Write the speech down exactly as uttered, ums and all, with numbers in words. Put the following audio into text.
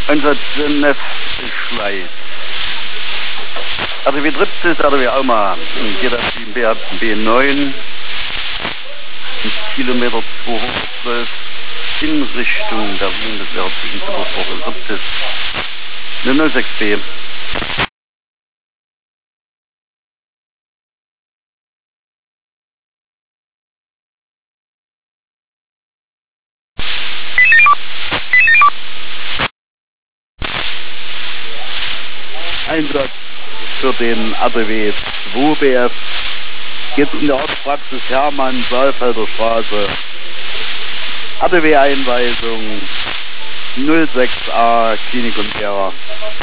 Einsatz Neff Schleiz. R D W Triptis, R D W Auma. Geht auf die B neun. Kilometer zweihundertzwölf in Richtung der bundeswärtigen Supervorfeld Triptis. null sechs B. Einsatz für den R D W zwei B F. Geht in der Arztpraxis Hermann, Saalfelder Straße. R D W-Einweisung null sechs A, Klinik und Gera.